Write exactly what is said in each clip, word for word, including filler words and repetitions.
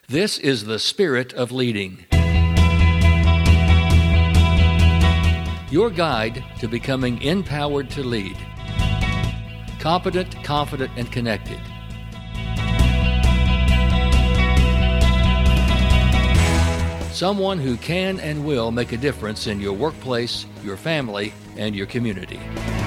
This is the Spirit of Leading, your guide to becoming empowered to lead, competent, confident, and connected. Someone who can and will make a difference in your workplace, your family, and your community.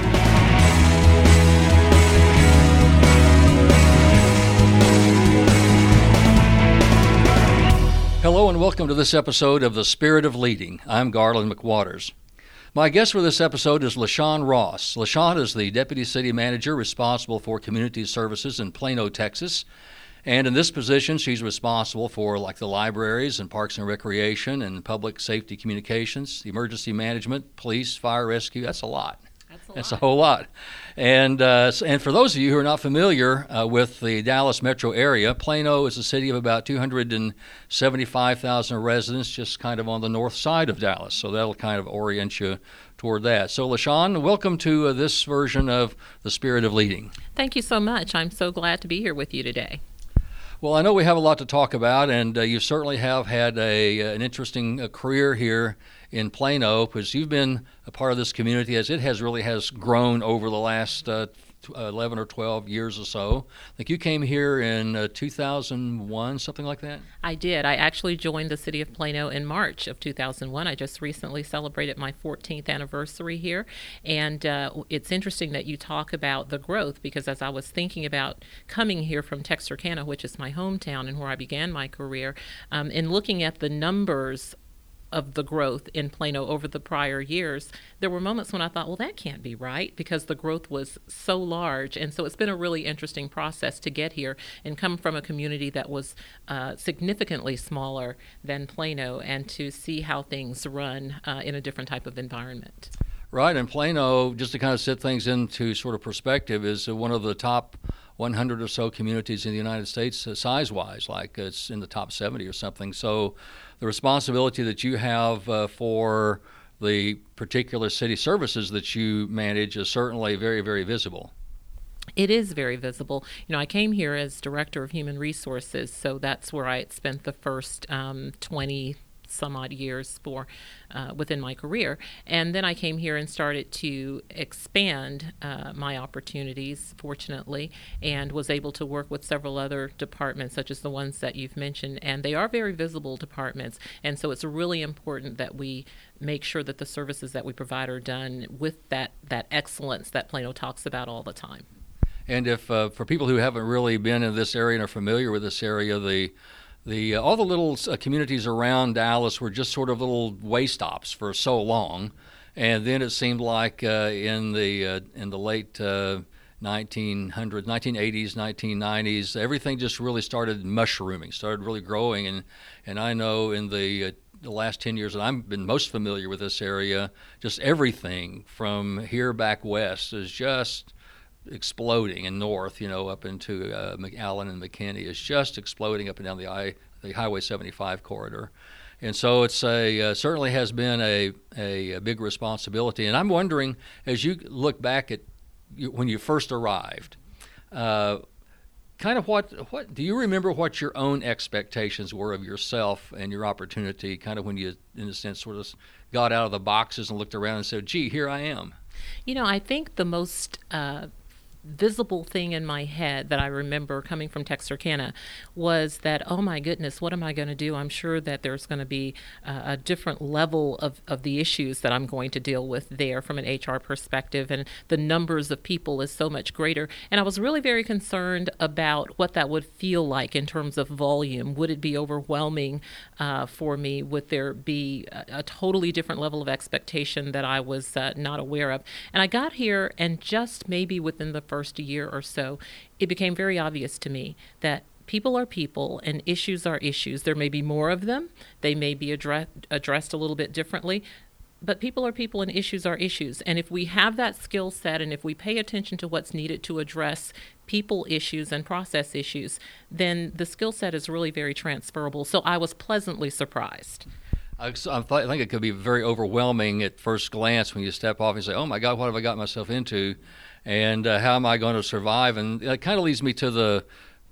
Hello and welcome to this episode of The Spirit of Leading. I'm Garland McWaters. My guest for this episode is LaShawn Ross. LaShawn is the Deputy City Manager responsible for Community Services in Plano, Texas. And in this position, she's responsible for like the libraries and parks and recreation and public safety communications, emergency management, police, fire rescue. That's a lot. That's a, That's lot. a whole lot. And uh, and for those of you who are not familiar uh, with the Dallas metro area, Plano is a city of about two hundred seventy-five thousand residents, just kind of on the north side of Dallas. So that'll kind of orient you toward that. So LaShawn, welcome to uh, this version of The Spirit of Leading. Thank you so much. I'm so glad to be here with you today. Well, I know we have a lot to talk about, and uh, you certainly have had a an interesting uh, career here in Plano, because you've been a part of this community as it has really has grown over the last uh, eleven or twelve years or so. I think you came here in uh, two thousand one, something like that? I did. I actually joined the city of Plano in March of two thousand one. I just recently celebrated my fourteenth anniversary here, and uh, it's interesting that you talk about the growth, because as I was thinking about coming here from Texarkana, which is my hometown and where I began my career, um, and looking at the numbers of the growth in Plano over the prior years, there were moments when I thought, well, that can't be right, because the growth was so large. And so it's been a really interesting process to get here and come from a community that was uh, significantly smaller than Plano, and to see how things run uh, in a different type of environment. Right, and Plano, just to kind of set things into sort of perspective, is uh, one of the top one hundred or so communities in the United States uh, size-wise, like uh, it's in the top seventy or something. So the responsibility that you have uh, for the particular city services that you manage is certainly very, very visible. It is very visible. You know, I came here as Director of Human Resources, so that's where I had spent the first um, twenty some odd years for uh, within my career. And then I came here and started to expand uh, my opportunities, fortunately, and was able to work with several other departments, such as the ones that you've mentioned. And they are very visible departments. And so it's really important that we make sure that the services that we provide are done with that, that excellence that Plano talks about all the time. And if uh, for people who haven't really been in this area and are familiar with this area, the The uh, all the little uh, communities around Dallas were just sort of little way stops for so long, and then it seemed like uh, in the uh, in the late uh, nineteen hundreds, nineteen eighties, nineteen nineties, everything just really started mushrooming, started really growing, and and I know in the uh, the last ten years that I've been most familiar with this area, just everything from here back west is just exploding, and north, you know, up into uh, McAllen and McKinney is just exploding up and down the I, the Highway seventy-five corridor, and so it's a uh, certainly has been a, a a big responsibility. And I'm wondering, as you look back at you, when you first arrived, uh, kind of what what do you remember what your own expectations were of yourself and your opportunity? Kind of when you, in a sense, sort of got out of the boxes and looked around and said, "Gee, here I am." You know, I think the most uh, visible thing in my head that I remember coming from Texarkana was that, oh my goodness, what am I going to do? I'm sure that there's going to be uh, a different level of, of the issues that I'm going to deal with there from an H R perspective, and the numbers of people is so much greater. And I was really very concerned about what that would feel like in terms of volume. Would it be overwhelming uh, for me? Would there be a, a totally different level of expectation that I was uh, not aware of? And I got here, and just maybe within the first year or so, it became very obvious to me that people are people and issues are issues. There may be more of them. They may be address, addressed a little bit differently, but people are people and issues are issues. And if we have that skill set, and if we pay attention to what's needed to address people issues and process issues, then the skill set is really very transferable. So I was pleasantly surprised. I, I think it could be very overwhelming at first glance when you step off and say, oh my God, what have I got myself into? And uh, how am I going to survive? And it kind of leads me to the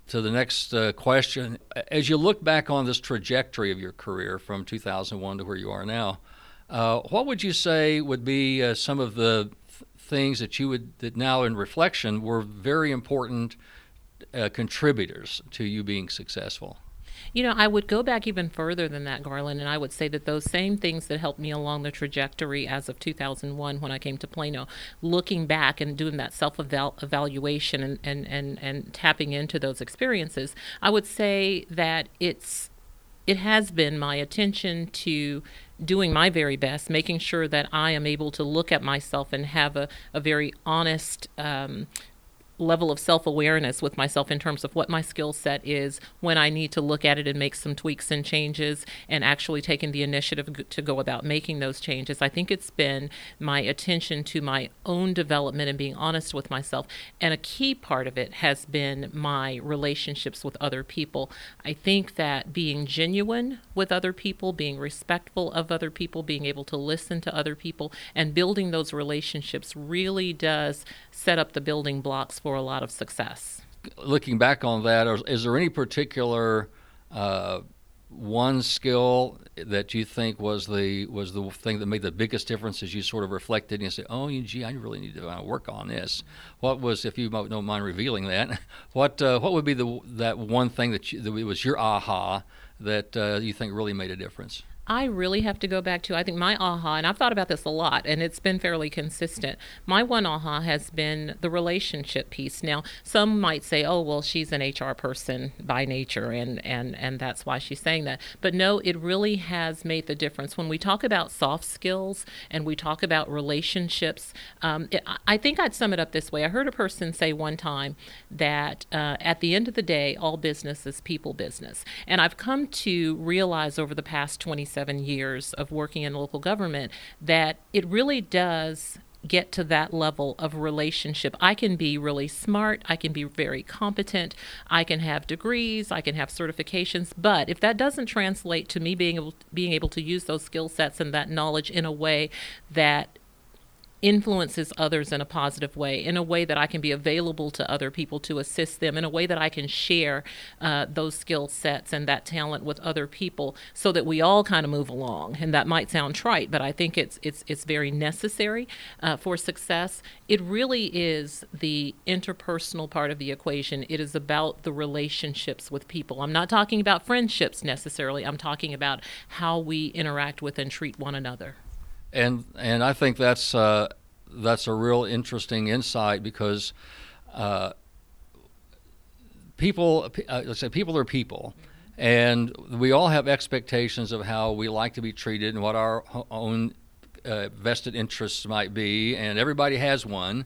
to the next uh, question. As you look back on this trajectory of your career from two thousand one to where you are now, uh, what would you say would be uh, some of the th- things that you would that now in reflection were very important uh, contributors to you being successful? You know, I would go back even further than that, Garland, and I would say that those same things that helped me along the trajectory as of two thousand one when I came to Plano, looking back and doing that self-evaluation and, and, and, and tapping into those experiences, I would say that it's it has been my attention to doing my very best, making sure that I am able to look at myself and have a, a very honest um, level of self-awareness with myself in terms of what my skill set is, when I need to look at it and make some tweaks and changes, and actually taking the initiative to go about making those changes. I think it's been my attention to my own development and being honest with myself. And a key part of it has been my relationships with other people. I think that being genuine with other people, being respectful of other people, being able to listen to other people, and building those relationships really does set up the building blocks for a lot of success. Looking back on that, is there any particular uh, one skill that you think was the was the thing that made the biggest difference as you sort of reflected and you said, oh, gee, I really need to uh, work on this? What was, if you don't mind revealing that, what uh, what would be the that one thing that, you, that was your aha that uh, you think really made a difference? I really have to go back to, I think my aha, and I've thought about this a lot, and it's been fairly consistent. My one aha has been the relationship piece. Now, some might say, oh, well, she's an H R person by nature, and, and, and that's why she's saying that. But no, it really has made the difference. When we talk about soft skills and we talk about relationships, um, it, I think I'd sum it up this way. I heard a person say one time that uh, at the end of the day, all business is people business. And I've come to realize over the past twenty-seven years of working in local government that it really does get to that level of relationship. I can be really smart, I can be very competent, I can have degrees, I can have certifications, but if that doesn't translate to me being able, being able to use those skill sets and that knowledge in a way that influences others in a positive way, in a way that I can be available to other people to assist them, in a way that I can share uh, those skill sets and that talent with other people so that we all kind of move along. And that might sound trite, but I think it's it's it's very necessary uh, for success. It really is the interpersonal part of the equation. It is about the relationships with people. I'm not talking about friendships necessarily. I'm talking about how we interact with and treat one another. And and I think that's uh, that's a real interesting insight because uh, people, uh, let's say people are people, and we all have expectations of how we like to be treated and what our own uh, vested interests might be, and everybody has one.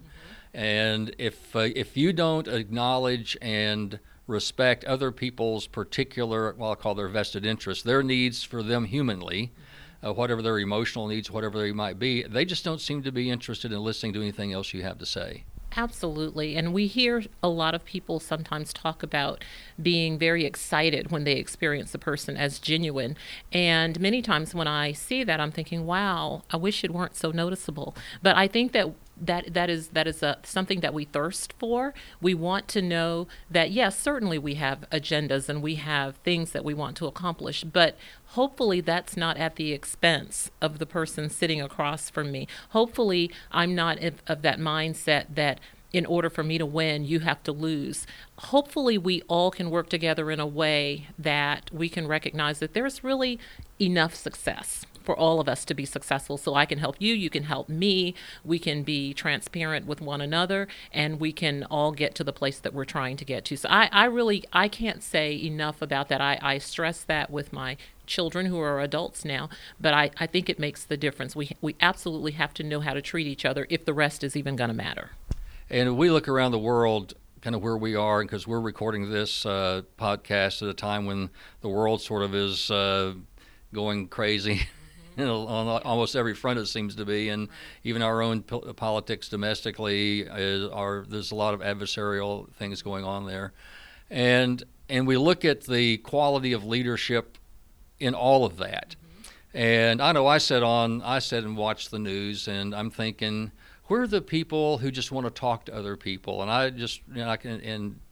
And if uh, if you don't acknowledge and respect other people's particular, well, I'll call their vested interests, their needs for them humanly, Uh, whatever their emotional needs, whatever they might be, they just don't seem to be interested in listening to anything else you have to say. Absolutely. And we hear a lot of people sometimes talk about being very excited when they experience a person as genuine. And many times when I see that, I'm thinking, wow, I wish it weren't so noticeable. But I think that that that is that is a, something that we thirst for. We want to know that, yes, certainly we have agendas and we have things that we want to accomplish, but hopefully that's not at the expense of the person sitting across from me. Hopefully I'm not of, of that mindset that in order for me to win, you have to lose. Hopefully we all can work together in a way that we can recognize that there's really enough success for all of us to be successful. So I can help you, you can help me, we can be transparent with one another, and we can all get to the place that we're trying to get to. So I, I really, I can't say enough about that. I, I stress that with my children who are adults now, but I, I think it makes the difference. We, we absolutely have to know how to treat each other if the rest is even going to matter. And we look around the world, kind of where we are, because we're recording this uh, podcast at a time when the world sort of is uh, going crazy. You know, on almost every front it seems to be, and even our own po- politics domestically is, are there's a lot of adversarial things going on there, and and we look at the quality of leadership in all of that, mm-hmm. and I know I sat on I sat and watched the news, and I'm thinking, where are the people who just want to talk to other people, and I just you know I can and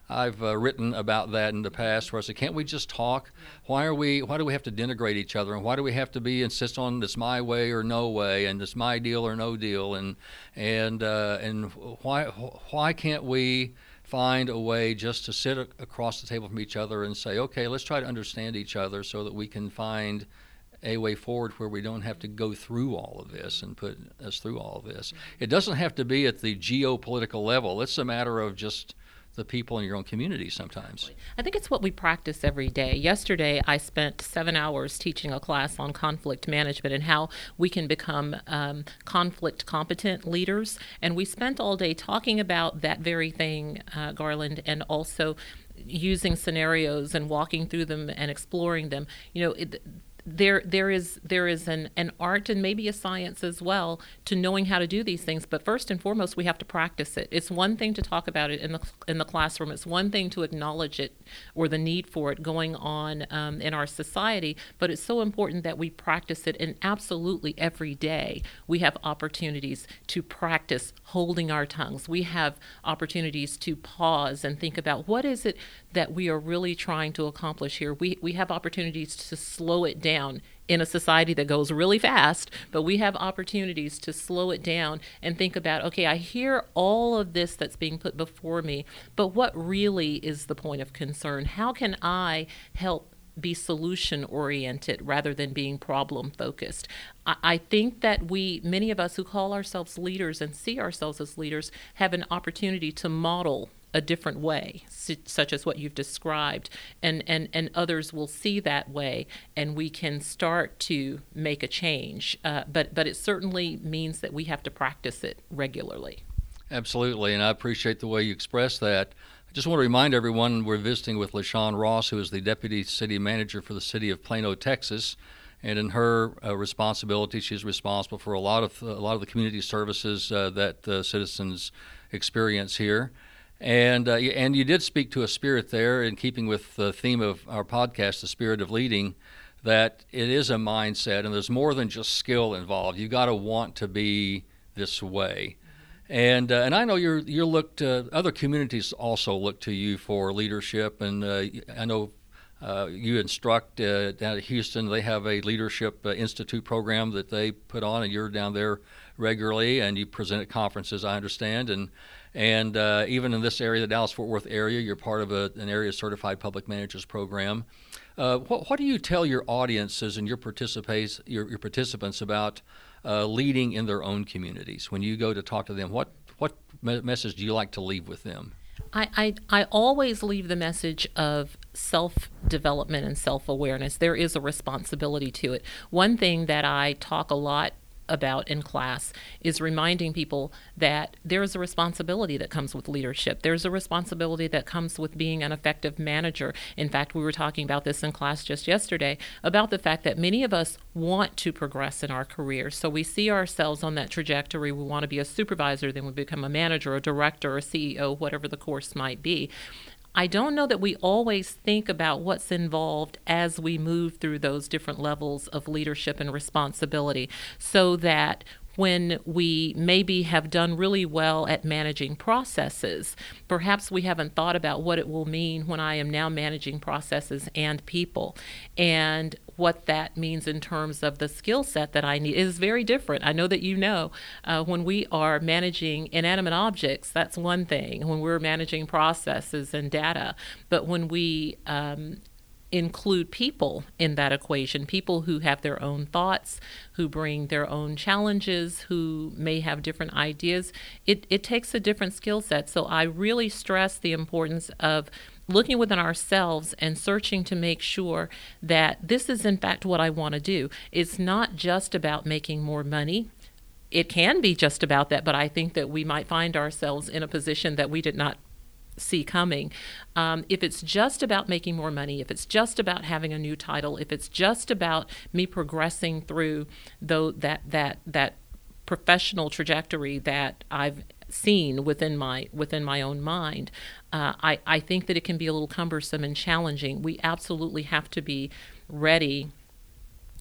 I've uh, written about that in the past, where I said, can't we just talk? Why are we? Why do we have to denigrate each other? And why do we have to be insist on this my way or no way, and this my deal or no deal? And and uh, and why why can't we find a way just to sit a- across the table from each other and say, okay, let's try to understand each other so that we can find a way forward where we don't have to go through all of this and put us through all of this. It doesn't have to be at the geopolitical level. It's a matter of just the people in your own community sometimes. I think it's what we practice every day. Yesterday, I spent seven hours teaching a class on conflict management and how we can become um, conflict competent leaders. And we spent all day talking about that very thing, uh, Garland, and also using scenarios and walking through them and exploring them. You know, it, there there is there is an, an art and maybe a science as well to knowing how to do these things, but first and foremost we have to practice it. It's one thing to talk about it in the in the classroom. It's one thing to acknowledge it or the need for it going on um, in our society, but it's so important that we practice it, and absolutely every day we have opportunities to practice holding our tongues. We have opportunities to pause and think about what is it that we are really trying to accomplish here. We we have opportunities to slow it down in a society that goes really fast, but we have opportunities to slow it down and think about, okay, I hear all of this that's being put before me, but what really is the point of concern? How can I help be solution oriented rather than being problem focused? I, I think that we, many of us who call ourselves leaders and see ourselves as leaders, have an opportunity to model a different way, such as what you've described, and, and, and others will see that way, and we can start to make a change. Uh, but, but it certainly means that we have to practice it regularly. Absolutely, and I appreciate the way you express that. I just want to remind everyone we're visiting with LaShawn Ross, who is the Deputy City Manager for the City of Plano, Texas. And in her uh, responsibility, she's responsible for a lot of uh, a lot of the community services uh, that uh, citizens experience here. And uh, and you did speak to a spirit there, in keeping with the theme of our podcast, the spirit of leading, that it is a mindset, and there's more than just skill involved. You've got to want to be this way. And uh, and I know you're you looked uh, other communities also look to you for leadership, and uh, I know uh, you instruct uh, down at Houston. They have a leadership uh, institute program that they put on, and you're down there regularly, and you present at conferences, I understand, and and uh, even in this area, the Dallas-Fort Worth area, you're part of a, an area certified public managers program. Uh, what, what do you tell your audiences and your participants your, your participants about uh, leading in their own communities when you go to talk to them? What what me- message do you like to leave with them? I, I, I always leave the message of self-development and self-awareness. There is a responsibility to it. One thing that I talk a lot about in class is reminding people that there is a responsibility that comes with leadership. There's a responsibility that comes with being an effective manager. In fact, we were talking about this in class just yesterday, about the fact that many of us want to progress in our careers. So we see ourselves on that trajectory. We want to be a supervisor, then we become a manager, a director, a C E O, whatever the course might be. I don't know that we always think about what's involved as we move through those different levels of leadership and responsibility, so that when we maybe have done really well at managing processes, perhaps we haven't thought about what it will mean when I am now managing processes and people, and what that means in terms of the skill set that I need is very different. I know that you know uh, when we are managing inanimate objects, that's one thing. When we're managing processes and data, but when we um, include people in that equation, people who have their own thoughts, who bring their own challenges, who may have different ideas, it, it takes a different skill set. So I really stress the importance of looking within ourselves and searching to make sure that this is in fact what I want to do. It's not just about making more money. It can be just about that, but I think that we might find ourselves in a position that we did not see coming. Um, if it's just about making more money, if it's just about having a new title, if it's just about me progressing through though that that that professional trajectory that I've seen within my within my own mind, uh, I, I think that it can be a little cumbersome and challenging. We absolutely have to be ready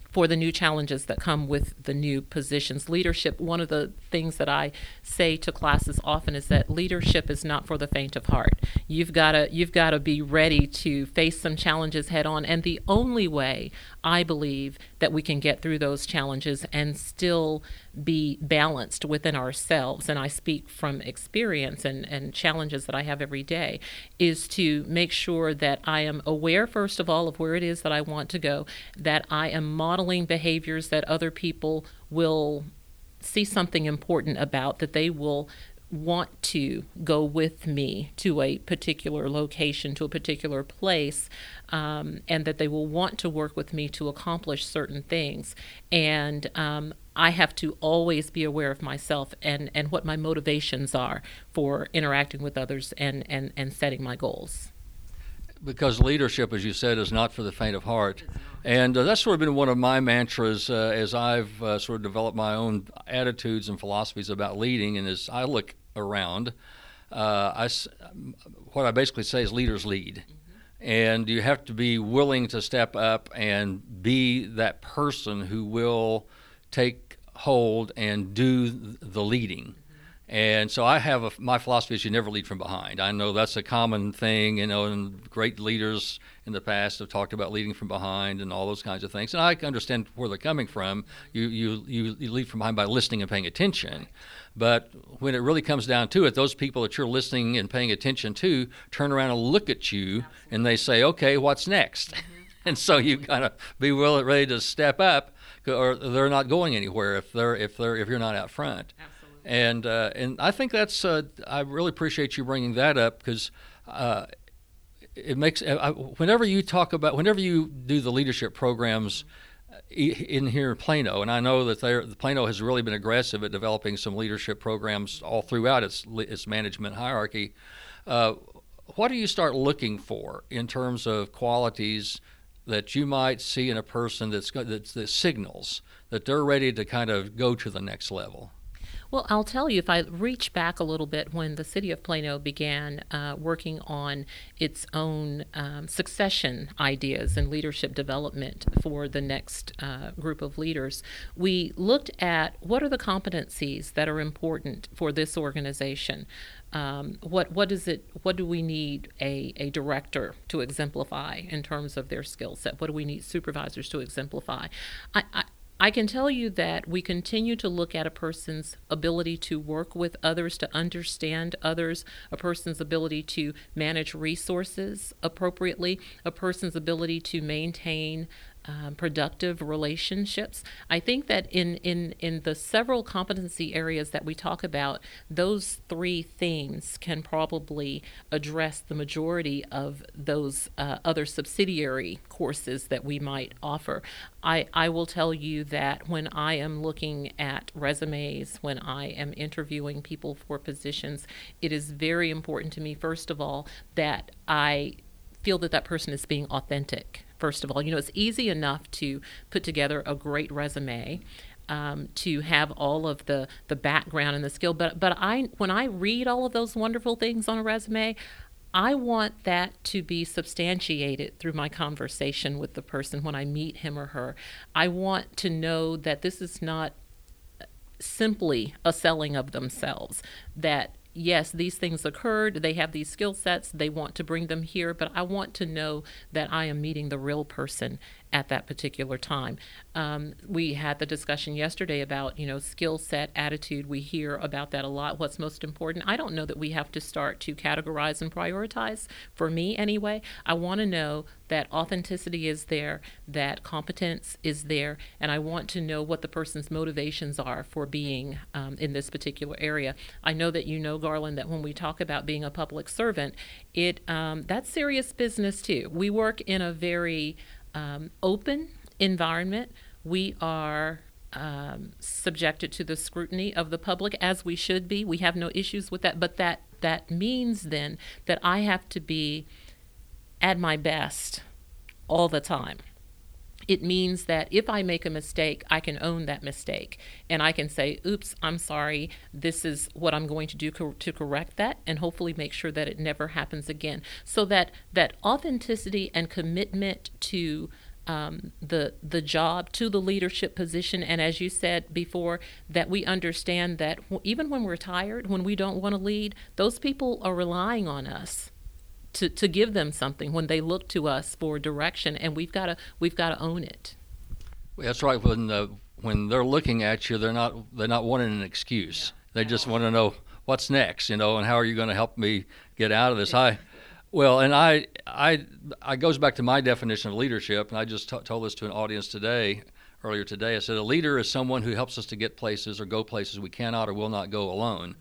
for the new challenges that come with the new positions. Leadership, one of the things that I say to classes often is that leadership is not for the faint of heart. You've got to you've got to be ready to face some challenges head on, and the only way I believe that we can get through those challenges and still be balanced within ourselves, and I speak from experience and, and challenges that I have every day, is to make sure that I am aware, first of all, of where it is that I want to go, that I am modeling behaviors that other people will see something important about, that they will want to go with me to a particular location, to a particular place, um, and that they will want to work with me to accomplish certain things. And um, I have to always be aware of myself and, and what my motivations are for interacting with others and, and, and setting my goals. Because leadership, as you said, is not for the faint of heart. And uh, that's sort of been one of my mantras uh, as I've uh, sort of developed my own attitudes and philosophies about leading. And as I look around, uh, I, what I basically say is leaders lead. Mm-hmm. And you have to be willing to step up and be that person who will take hold and do the leading. And so I have a, my philosophy is you never lead from behind. I know that's a common thing, you know, and great leaders in the past have talked about leading from behind and all those kinds of things. And I understand where they're coming from. You you you, you lead from behind by listening and paying attention. But when it really comes down to it, those people that you're listening and paying attention to turn around and look at you and they say, okay, what's next? Mm-hmm. And so you gotta be willing, ready to step up, or they're not going anywhere if they're if they're if you're not out front. Absolutely. And uh, and I think that's uh, I really appreciate you bringing that up, because uh, it makes I, whenever you talk about whenever you do the leadership programs in here in Plano, and I know that they're, Plano has really been aggressive at developing some leadership programs all throughout its its management hierarchy. Uh, what do you start looking for in terms of qualities that you might see in a person that's that's that signals that they're ready to kind of go to the next level? Well, I'll tell you, if I reach back a little bit, when the city of Plano began uh, working on its own um, succession ideas and leadership development for the next uh, group of leaders, we looked at what are the competencies that are important for this organization. Um, what what is it? What do we need a, a director to exemplify in terms of their skill set? What do we need supervisors to exemplify? I, I I can tell you that we continue to look at a person's ability to work with others, to understand others, a person's ability to manage resources appropriately, a person's ability to maintain um, productive relationships. I think that in, in, in the several competency areas that we talk about, those three themes can probably address the majority of those uh, other subsidiary courses that we might offer. I, I will tell you that when I am looking at resumes, when I am interviewing people for positions, it is very important to me, first of all, that I feel that that person is being authentic. First of all, you know, it's easy enough to put together a great resume, um, to have all of the, the background and the skill. But but I when I read all of those wonderful things on a resume, I want that to be substantiated through my conversation with the person when I meet him or her. I want to know that this is not simply a selling of themselves, that yes, these things occurred, they have these skill sets, they want to bring them here, but I want to know that I am meeting the real person at that particular time. Um, we had the discussion yesterday about, you know, skill set, attitude. We hear about that a lot. What's most important? I don't know that we have to start to categorize and prioritize. For me, anyway, I want to know that authenticity is there, that competence is there, and I want to know what the person's motivations are for being um, in this particular area. I know that you know, Garland, that when we talk about being a public servant, it um, that's serious business too. We work in a very Um, open environment. We are um, subjected to the scrutiny of the public, as we should be. We have no issues with that, but that that means then that I have to be at my best all the time. It means that if I make a mistake, I can own that mistake, and I can say, oops, I'm sorry, this is what I'm going to do co- to correct that, and hopefully make sure that it never happens again. So that that authenticity and commitment to um, the the job to the leadership position, and as you said before, that we understand that w- even when we're tired, when we don't want to lead, those people are relying on us to, to give them something when they look to us for direction, and we've got to we've got to own it. That's right. When uh, when they're looking at you, they're not they're not wanting an excuse. Yeah. They just want to know what's next, you know, and how are you going to help me get out of this? Yeah. I well, and I I I goes back to my definition of leadership, and I just t- told this to an audience today earlier today. I said a leader is someone who helps us to get places or go places we cannot or will not go alone.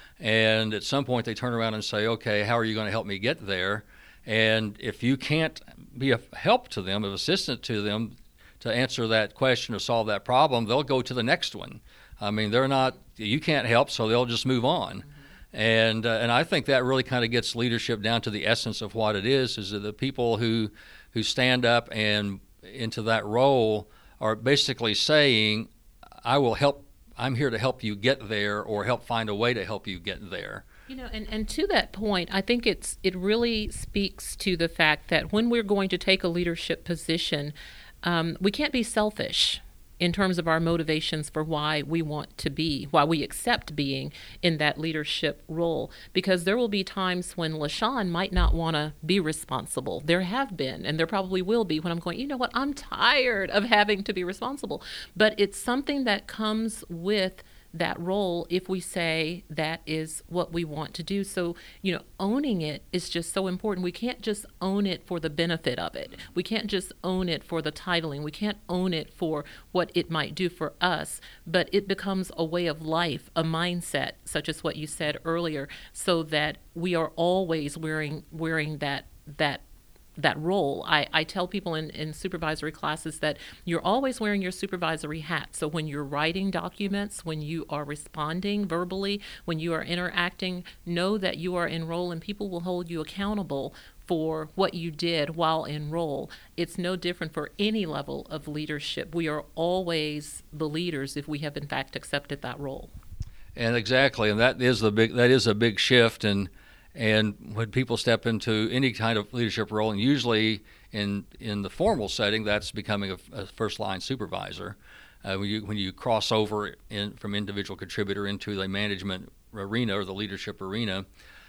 And at some point, they turn around and say, "Okay, how are you going to help me get there?" And if you can't be a help to them, of assistant to them, to answer that question or solve that problem, they'll go to the next one. I mean, they're not, you can't help, so they'll just move on. Mm-hmm. And uh, and I think that really kind of gets leadership down to the essence of what it is, is that the people who who stand up and into that role are basically saying, I will help, I'm here to help you get there, or help find a way to help you get there. You know, and, and to that point, I think it's it really speaks to the fact that when we're going to take a leadership position, Um, we can't be selfish in terms of our motivations for why we want to be, why we accept being in that leadership role, because there will be times when LaShawn might not want to be responsible. There have been, and there probably will be, when I'm going, you know what, I'm tired of having to be responsible. But it's something that comes with that role if we say that is what we want to do. So, you know, owning it is just so important. We can't just own it for the benefit of it. We can't just own it for the titling. We can't own it for what it might do for us, but it becomes a way of life, a mindset, such as what you said earlier, so that we are always wearing wearing that that that role. I, I tell people in, in supervisory classes that you're always wearing your supervisory hat. So when you're writing documents, when you are responding verbally, when you are interacting, know that you are in role, and people will hold you accountable for what you did while in role. It's no different for any level of leadership. We are always the leaders if we have in fact accepted that role. And exactly, and that is the big that is a big shift. And And when people step into any kind of leadership role, and usually in in the formal setting, that's becoming a, a first-line supervisor. Uh, when you when you cross over in, from individual contributor into the management arena or the leadership arena,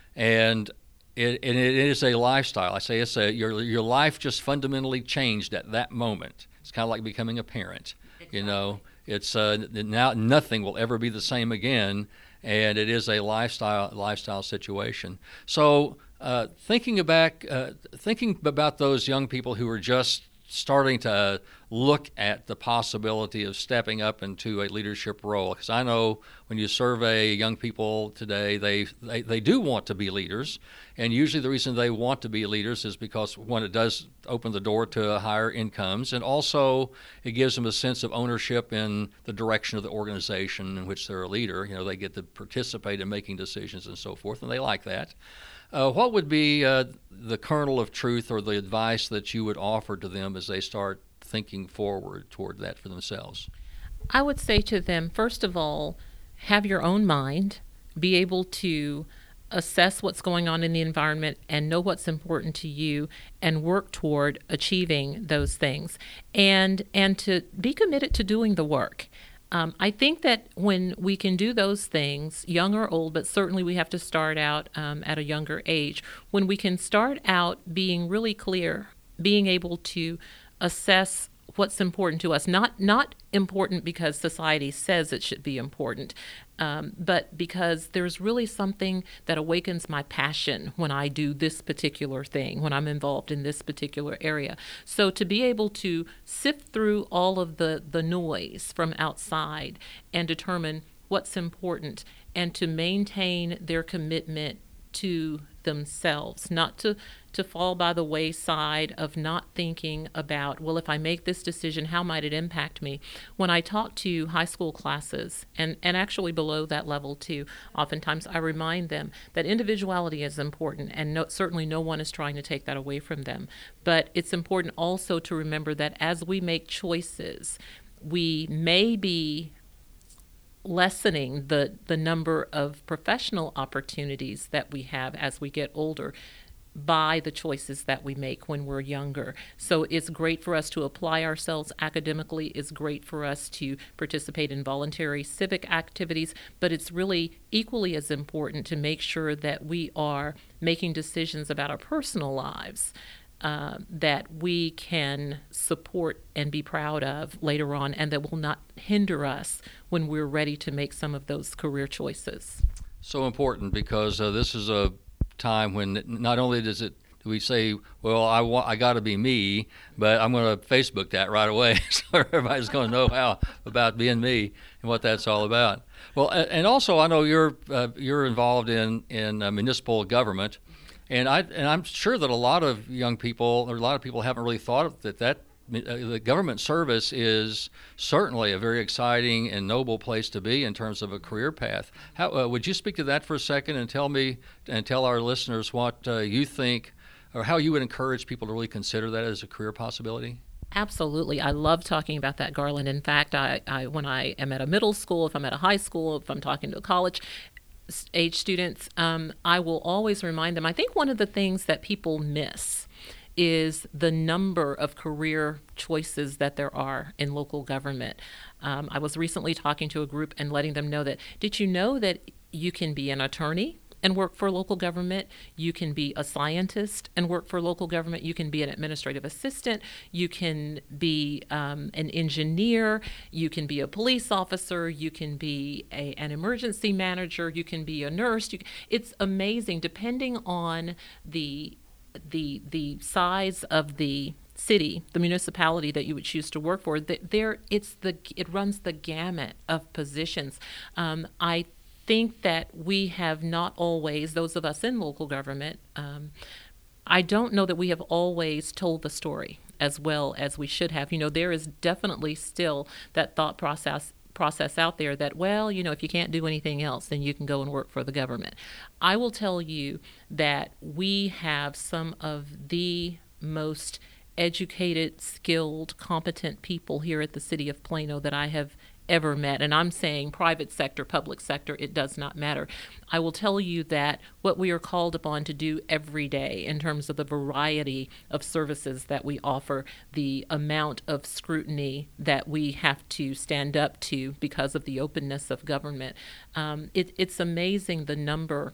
and it, and it is a lifestyle. I say it's a your your life just fundamentally changed at that moment. It's kind of like becoming a parent. Exactly. You know, it's uh, now nothing will ever be the same again. And it is a lifestyle lifestyle situation. So, uh, thinking back, uh, thinking about those young people who are just starting to look at the possibility of stepping up into a leadership role, because I know when you survey young people today, they, they they do want to be leaders, and usually the reason they want to be leaders is because, one, it does open the door to higher incomes, and also it gives them a sense of ownership in the direction of the organization in which they're a leader. You know, they get to participate in making decisions and so forth, and they like that. Uh, what would be uh, the kernel of truth or the advice that you would offer to them as they start thinking forward toward that for themselves? I would say to them, first of all, have your own mind, be able to assess what's going on in the environment and know what's important to you, and work toward achieving those things, and and to be committed to doing the work. Um, I think that when we can do those things, young or old, but certainly we have to start out um, at a younger age, when we can start out being really clear, being able to assess what's important to us, not not important because society says it should be important, um, but because there's really something that awakens my passion when I do this particular thing, when I'm involved in this particular area. So to be able to sift through all of the, the noise from outside and determine what's important, and to maintain their commitment to themselves, not to, to fall by the wayside of not thinking about, well, if I make this decision, how might it impact me? When I talk to high school classes, and, and actually below that level too, oftentimes I remind them that individuality is important, and no, certainly no one is trying to take that away from them. But it's important also to remember that as we make choices, we may be lessening the, the number of professional opportunities that we have as we get older. by the choices that we make when we're younger. So it's great for us to apply ourselves academically. It's great for us to participate in voluntary civic activities, but it's really equally as important to make sure that we are making decisions about our personal lives uh, that we can support and be proud of later on, and that will not hinder us when we're ready to make some of those career choices. So important, because uh, this is a time when not only does it do we say, well, I want, I got to be me, but I'm going to Facebook that right away, so everybody's going to know how about being me and what that's all about. Well, and also I know you're uh, you're involved in in uh, municipal government, and I and I'm sure that a lot of young people or a lot of people haven't really thought that that. The government service is certainly a very exciting and noble place to be in terms of a career path. How, uh, would you speak to that for a second and tell me and tell our listeners what uh, you think, or how you would encourage people to really consider that as a career possibility? Absolutely. I love talking about that, Garland. In fact, I, I when I am at a middle school, if I'm at a high school, if I'm talking to college age students, um, I will always remind them. I think one of the things that people miss is the number of career choices that there are in local government. Um, I was recently talking to a group and letting them know that, did you know that you can be an attorney and work for local government? You can be a scientist and work for local government. You can be an administrative assistant. You can be um, an engineer. You can be a police officer. You can be a, an emergency manager. You can be a nurse. You, it's amazing, depending on the the the size of the city, the municipality that you would choose to work for. There, it's the it runs the gamut of positions. Um, I think that we have not always, those of us in local government, um, I don't know that we have always told the story as well as we should have. You know, there is definitely still that thought process process out there that, well, you know, if you can't do anything else, then you can go and work for the government. I will tell you that we have some of the most educated, skilled, competent people here at the city of Plano that I have ever met. And I'm saying private sector, public sector, it does not matter. I will tell you that what we are called upon to do every day in terms of the variety of services that we offer, the amount of scrutiny that we have to stand up to because of the openness of government, um, it, it's amazing the number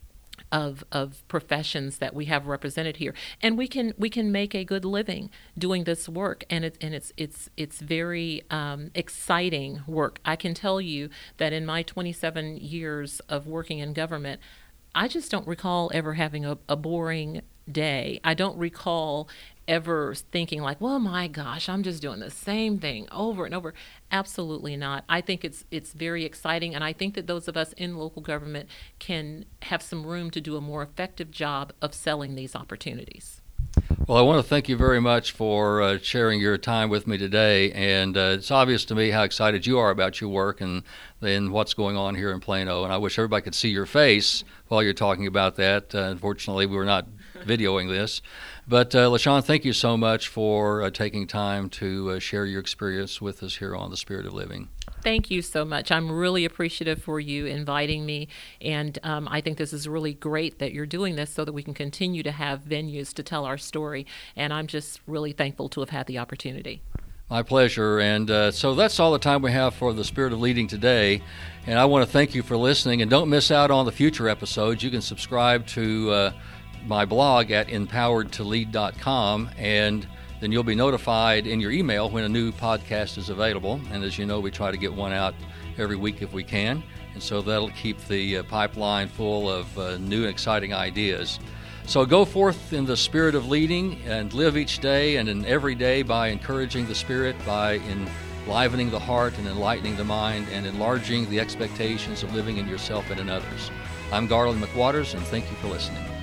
of of professions that we have represented here, and we can we can make a good living doing this work, and it and it's it's it's very um, exciting work. I can tell you that in my twenty-seven years of working in government, I just don't recall ever having a, a boring day. I don't recall ever thinking like, well, my gosh, I'm just doing the same thing over and over. Absolutely not. I think it's it's very exciting, and I think that those of us in local government can have some room to do a more effective job of selling these opportunities. Well, I want to thank you very much for uh, sharing your time with me today, and uh, it's obvious to me how excited you are about your work and, and what's going on here in Plano, and I wish everybody could see your face while you're talking about that. Uh, unfortunately, we're not videoing this. But uh, LaShawn, thank you so much for uh, taking time to uh, share your experience with us here on The Spirit of Living. Thank you so much. I'm really appreciative for you inviting me, and um, I think this is really great that you're doing this so that we can continue to have venues to tell our story, and I'm just really thankful to have had the opportunity. My pleasure. And uh, so that's all the time we have for The Spirit of Leading today. And I want to thank you for listening, and don't miss out on the future episodes. You can subscribe to uh, my blog at empowered to lead dot com, and then you'll be notified in your email when a new podcast is available. And as you know, we try to get one out every week if we can, and so that'll keep the uh, pipeline full of uh, new and exciting ideas. So go forth in the spirit of leading and live each day and in every day by encouraging the spirit, by enlivening the heart and enlightening the mind, and enlarging the expectations of living in yourself and in others. I'm Garland McWaters, and thank you for listening.